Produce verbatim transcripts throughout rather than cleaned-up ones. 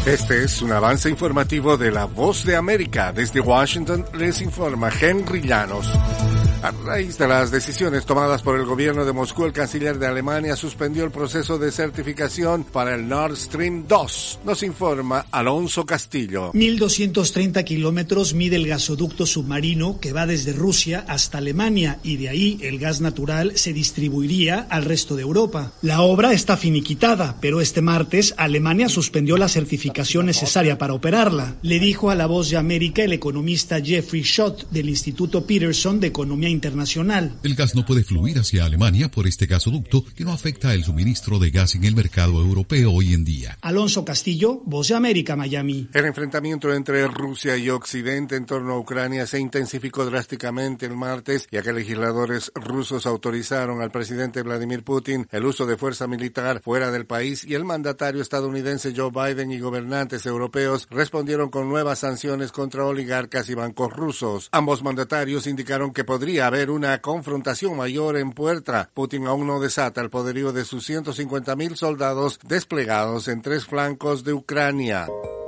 Este es un avance informativo de La Voz de América. Desde Washington les informa Henry Llanos. A raíz de las decisiones tomadas por el gobierno de Moscú, el canciller de Alemania suspendió el proceso de certificación para el Nord Stream dos. Nos informa Alonso Castillo. mil doscientos treinta kilómetros mide el gasoducto submarino que va desde Rusia hasta Alemania y de ahí el gas natural se distribuiría al resto de Europa. La obra está finiquitada, pero este martes Alemania suspendió la certificación necesaria para operarla. Le dijo a La Voz de América el economista Jeffrey Schott del Instituto Peterson de Economía Internacional. El gas no puede fluir hacia Alemania por este gasoducto que no afecta el suministro de gas en el mercado europeo hoy en día. Alonso Castillo, Voz de América, Miami. El enfrentamiento entre Rusia y Occidente en torno a Ucrania se intensificó drásticamente el martes, ya que legisladores rusos autorizaron al presidente Vladimir Putin el uso de fuerza militar fuera del país y el mandatario estadounidense Joe Biden y gobernantes europeos respondieron con nuevas sanciones contra oligarcas y bancos rusos. Ambos mandatarios indicaron que podría haber una confrontación mayor en puerta. Putin aún no desata el poderío de sus ciento cincuenta mil soldados desplegados en tres flancos de Ucrania.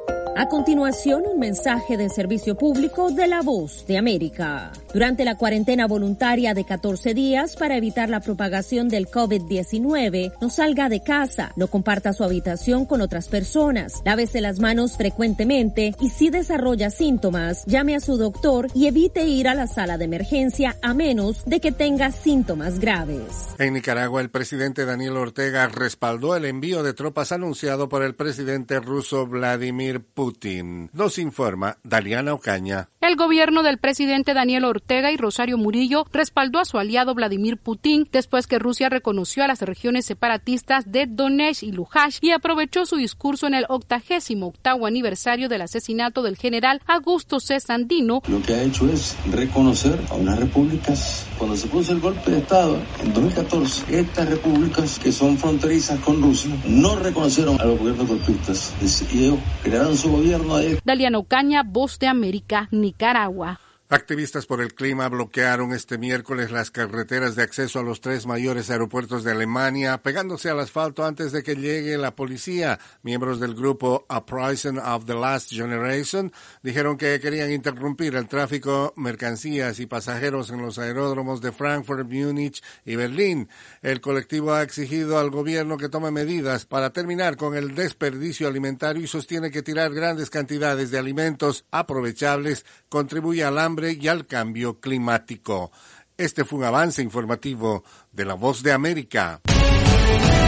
A continuación, un mensaje del servicio público de La Voz de América. Durante la cuarentena voluntaria de catorce días para evitar la propagación del COVID diecinueve, no salga de casa, no comparta su habitación con otras personas, lávese las manos frecuentemente y si desarrolla síntomas, llame a su doctor y evite ir a la sala de emergencia a menos de que tenga síntomas graves. En Nicaragua, el presidente Daniel Ortega respaldó el envío de tropas anunciado por el presidente ruso Vladimir Putin. Putin. Nos informa Daliana Ocaña. El gobierno del presidente Daniel Ortega y Rosario Murillo respaldó a su aliado Vladimir Putin después que Rusia reconoció a las regiones separatistas de Donetsk y Luhansk y aprovechó su discurso en el octagésimo octavo aniversario del asesinato del general Augusto C. Sandino. Lo que ha hecho es reconocer a unas repúblicas. Cuando se puso el golpe de Estado en dos mil catorce, estas repúblicas que son fronterizas con Rusia no reconocieron a los gobiernos golpistas y ellos crearon su gobierno ahí. Daliana Ocaña, Voz de América, Nicaragua. Activistas por el clima bloquearon este miércoles las carreteras de acceso a los tres mayores aeropuertos de Alemania, pegándose al asfalto antes de que llegue la policía. Miembros del grupo Uprising of the Last Generation dijeron que querían interrumpir el tráfico, mercancías y pasajeros en los aeródromos de Frankfurt, Múnich y Berlín. El colectivo ha exigido al gobierno que tome medidas para terminar con el desperdicio alimentario y sostiene que tirar grandes cantidades de alimentos aprovechables contribuye al hambre y al cambio climático. Este fue un avance informativo de La Voz de América.